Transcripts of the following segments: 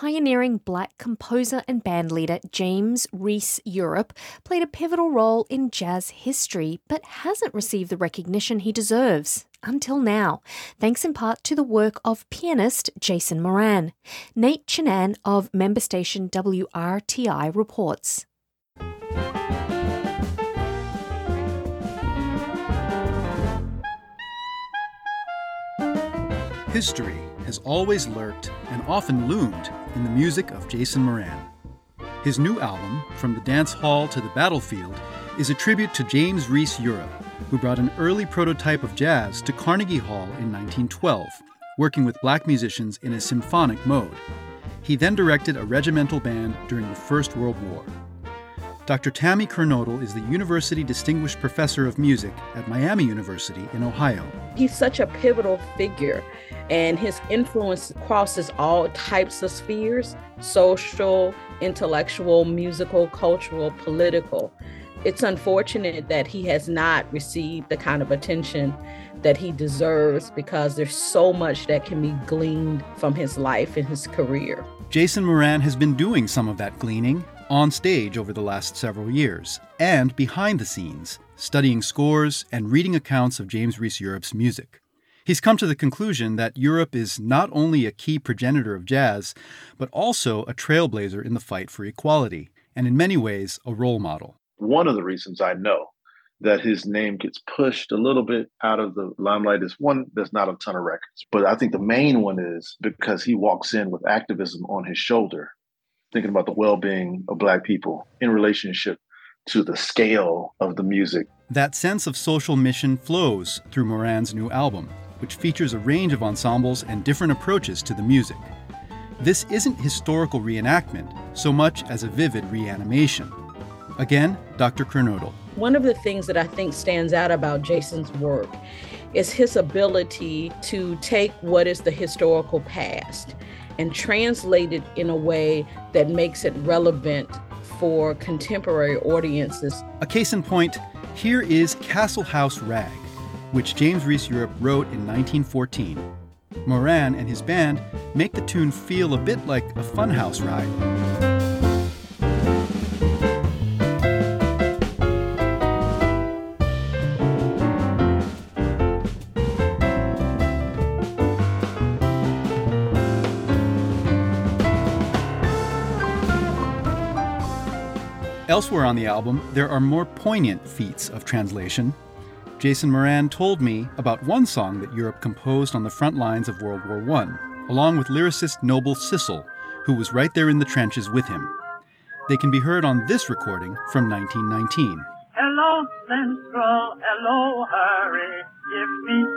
pioneering black composer and bandleader James Reese Europe played a pivotal role in jazz history, but hasn't received the recognition he deserves. Until now, thanks in part to the work of pianist Jason Moran. Nate Chinan of member station WRTI reports. History has always lurked and often loomed in the music of Jason Moran. His new album, From the Dance Hall to the Battlefield, is a tribute to James Reese Europe, who brought an early prototype of jazz to Carnegie Hall in 1912, working with black musicians in a symphonic mode. He then directed a regimental band during the First World War. Dr. Tammy Kernodle is the University Distinguished Professor of Music at Miami University in Ohio. He's such a pivotal figure, and his influence crosses all types of spheres: social, intellectual, musical, cultural, political. It's unfortunate that he has not received the kind of attention that he deserves, because there's so much that can be gleaned from his life and his career. Jason Moran has been doing some of that gleaning on stage over the last several years, and behind the scenes, studying scores and reading accounts of James Reese Europe's music. He's come to the conclusion that Europe is not only a key progenitor of jazz, but also a trailblazer in the fight for equality, and in many ways, a role model. One of the reasons I know that his name gets pushed a little bit out of the limelight is, one, there's not a ton of records. But I think the main one is because he walks in with activism on his shoulder, thinking about the well-being of Black people in relationship to the scale of the music. That sense of social mission flows through Moran's new album, which features a range of ensembles and different approaches to the music. This isn't historical reenactment so much as a vivid reanimation. Again, Dr. Kernodle. One of the things that I think stands out about Jason's work is his ability to take what is the historical past and translate it in a way that makes it relevant for contemporary audiences. A case in point, here is Castle House Rag, which James Reese Europe wrote in 1914. Moran and his band make the tune feel a bit like a funhouse ride. Elsewhere on the album, there are more poignant feats of translation. Jason Moran told me about one song that Europe composed on the front lines of World War I, along with lyricist Noble Sissle, who was right there in the trenches with him. They can be heard on this recording from 1919. Hello, Central, hello, Harry, give me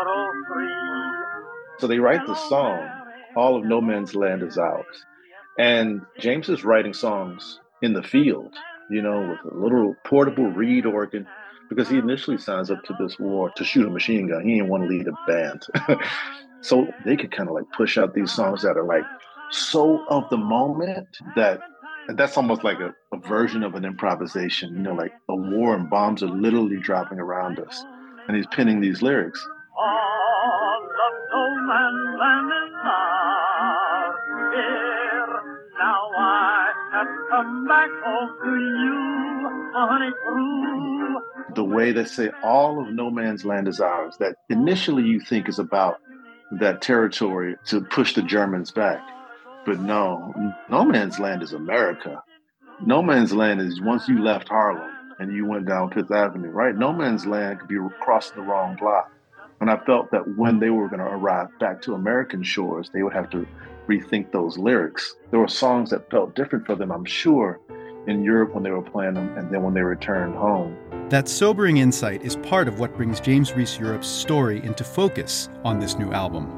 403. So they write the song, All of No Man's Land Is Ours. And James is writing songs in the field, with a little portable reed organ, because he initially signs up to this war to shoot a machine gun. He didn't want to lead a band. So they could kind of push out these songs that are so of the moment that's almost like a version of an improvisation, like a war and bombs are literally dropping around us. And he's penning these lyrics. All of no man's land is ours here. Now I have come back home to you, honey, true. The way they say all of no man's land is ours, that initially you think is about that territory to push the Germans back. But no man's land is America. No man's land is once you left Harlem and you went down Fifth Avenue, right? No man's land could be crossing the wrong block. And I felt that when they were going to arrive back to American shores, they would have to rethink those lyrics. There were songs that felt different for them, I'm sure, in Europe when they were playing them, and then when they returned home. That sobering insight is part of what brings James Reese Europe's story into focus on this new album.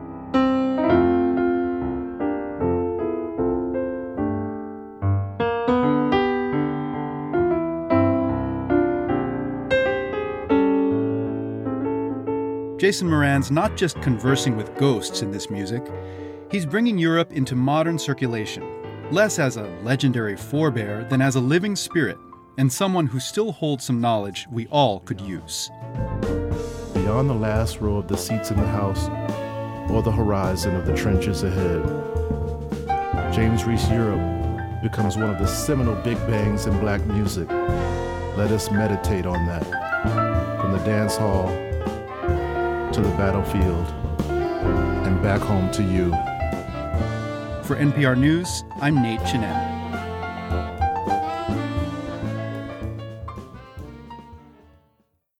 Jason Moran's not just conversing with ghosts in this music, he's bringing Europe into modern circulation, less as a legendary forebear than as a living spirit, and someone who still holds some knowledge we all could use. Beyond the last row of the seats in the house, or the horizon of the trenches ahead, James Reese Europe becomes one of the seminal big bangs in black music. Let us meditate on that. From the dance hall to the battlefield and back home to you. For NPR News, I'm Nate Chinen.